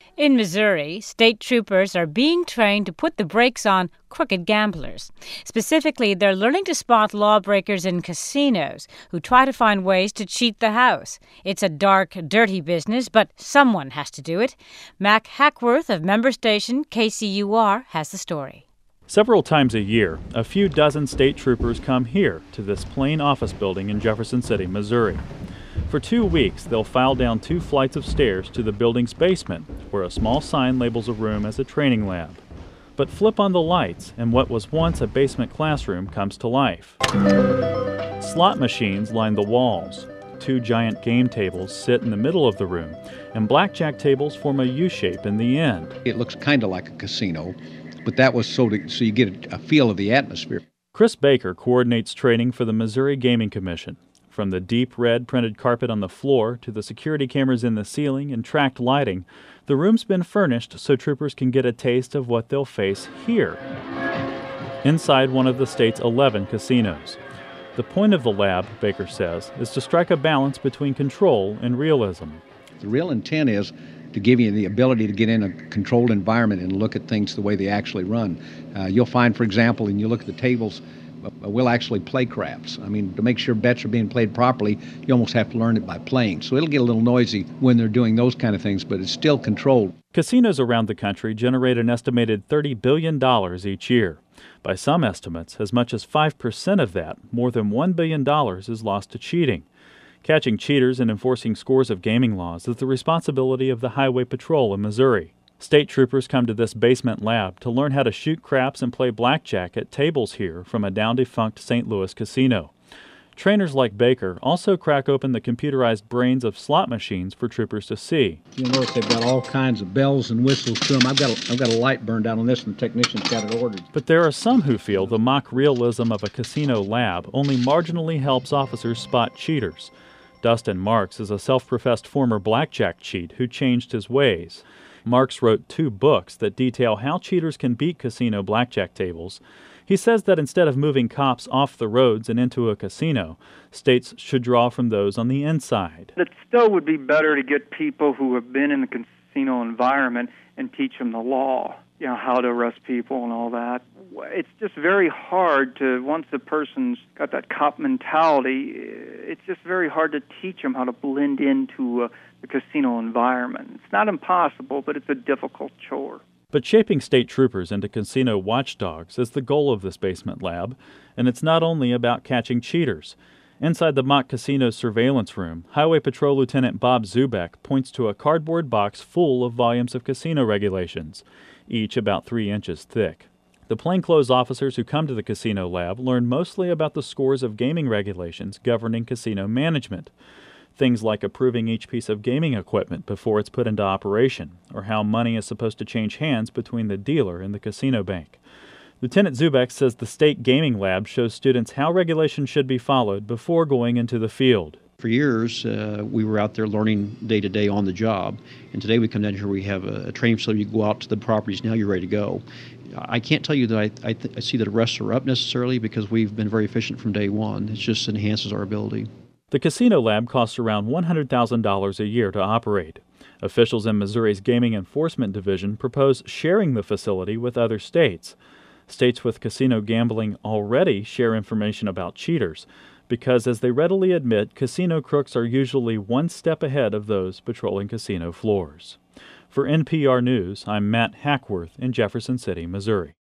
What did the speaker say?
In Missouri, state troopers are being trained to put the brakes on crooked gamblers. Specifically, they're learning to spot lawbreakers in casinos who try to find ways to cheat the house. It's a dark, dirty business, but someone has to do it. Mac Hackworth of member station KCUR has the story. Several times a year, a few dozen state troopers come here to this plain office building in Jefferson City, Missouri. For 2 weeks, they'll file down 2 flights of stairs to the building's basement, where a small sign labels a room as a training lab. But flip on the lights, and what was once a basement classroom comes to life. Slot machines line the walls. 2 giant game tables sit in the middle of the room, and blackjack tables form a U-shape in the end. It looks kind of like a casino, but that was so you get a feel of the atmosphere. Chris Baker coordinates training for the Missouri Gaming Commission. From the deep red printed carpet on the floor to the security cameras in the ceiling and tracked lighting, the room's been furnished so troopers can get a taste of what they'll face here, inside one of the state's 11 casinos. The point of the lab, Baker says, is to strike a balance between control and realism. The real intent is to give you the ability to get in a controlled environment and look at things the way they actually run. You'll find, for example, when you look at the tables, we'll actually play craps. I mean, to make sure bets are being played properly, you almost have to learn it by playing. So it'll get a little noisy when they're doing those kind of things, but it's still controlled. Casinos around the country generate an estimated $30 billion each year. By some estimates, as much as 5% of that, more than $1 billion, is lost to cheating. Catching cheaters and enforcing scores of gaming laws is the responsibility of the Highway Patrol in Missouri. State troopers come to this basement lab to learn how to shoot craps and play blackjack at tables here from a down-defunct St. Louis casino. Trainers like Baker also crack open the computerized brains of slot machines for troopers to see. You'll notice they've got all kinds of bells and whistles to them. I've got a light burned out on this, and the technician's got it ordered. But there are some who feel the mock realism of a casino lab only marginally helps officers spot cheaters. Dustin Marks is a self-professed former blackjack cheat who changed his ways. Marks wrote 2 books that detail how cheaters can beat casino blackjack tables. He says that instead of moving cops off the roads and into a casino, states should draw from those on the inside. It still would be better to get people who have been in the casino environment and teach them the law, how to arrest people and all that. It's just very hard to, once a person's got that cop mentality, it's just very hard to teach them how to blend into the casino environment. It's not impossible, but it's a difficult chore. But shaping state troopers into casino watchdogs is the goal of this basement lab, and it's not only about catching cheaters. Inside the mock casino's surveillance room, Highway Patrol Lieutenant Bob Zubek points to a cardboard box full of volumes of casino regulations, each about 3 inches thick. The plainclothes officers who come to the casino lab learn mostly about the scores of gaming regulations governing casino management. Things like approving each piece of gaming equipment before it's put into operation, or how money is supposed to change hands between the dealer and the casino bank. Lieutenant Zubek says the state gaming lab shows students how regulations should be followed before going into the field. For years, we were out there learning day to day on the job, and today we come down here, we have a training facility. You go out to the properties, now you're ready to go. I can't tell you that I see that arrests are up necessarily, because we've been very efficient from day one. It just enhances our ability. The casino lab costs around $100,000 a year to operate. Officials in Missouri's Gaming Enforcement Division propose sharing the facility with other states. States with casino gambling already share information about cheaters, because, as they readily admit, casino crooks are usually one step ahead of those patrolling casino floors. For NPR News, I'm Matt Hackworth in Jefferson City, Missouri.